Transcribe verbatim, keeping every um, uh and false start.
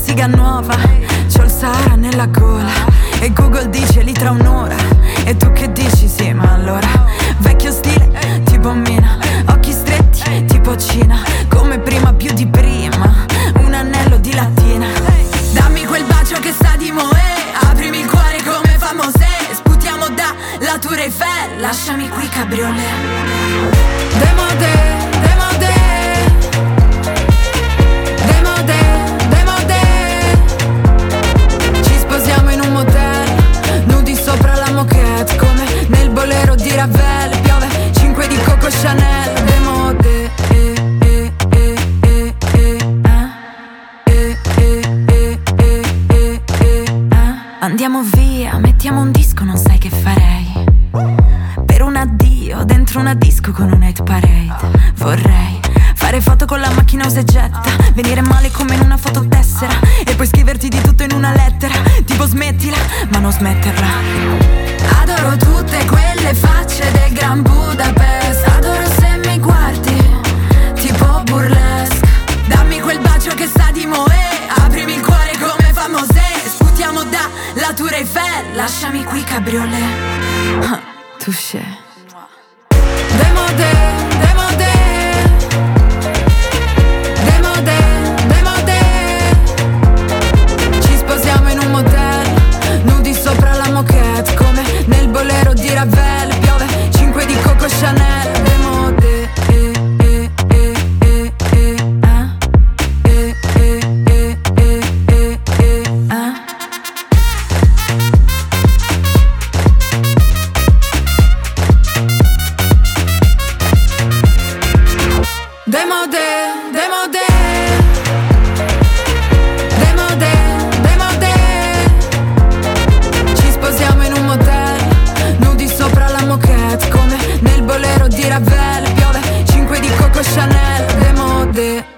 siga nuova, c'ho il Sahara nella gola e Google dice lì tra un'ora. E tu che dici? Sì, ma allora vecchio stile, tipo Mina, occhi stretti, tipo Cina, come prima più di prima, un anello di latina. Dammi quel bacio che sa di Moe, aprimi il cuore come fa Mosè, sputiamo da la Tour Eiffel, lasciami qui cabriolet. Demodè, demodè, demodè, demodè. Ci sposiamo in un motel, nudi sopra la moquette, come nel bolero di Ravel. Piove cinque di Coco Chanel. Demodè, eh, eh, eh, eh, eh, eh, eh, eh, eh, eh, eh. Andiamo via, mettiamo un disco, non sai che farei. Per un addio, dentro una disco con un hate parade. Vorrei fare foto con la macchina usa e getta, venire male come in una fototessera, e poi scriverti di tutto in una lettera, tipo smettila, ma non smetterla. Adoro tutte quelle facce del Gran Budapest, adoro se mi guardi, tipo burlesque. Dammi quel bacio che sa di Moe, aprimi il cuore come fa Mosè, sputiamo da la Tour Eiffel, lasciami qui cabriolet. Touché. Demodè, demodè, demodè, demodè. Ci sposiamo in un motel, nudi sopra la moquette, come nel bolero di Ravel. Piove cinque di Coco Chanel. Demodè, eh, eh, eh, eh, eh, ah. Eh, eh, eh, eh, eh, eh, ah. Demodè, demodè, demodè, demodè. Ci sposiamo in un motel, nudi sopra la moquette, come nel bolero di Ravel. Piove cinque di Coco Chanel. Demodè.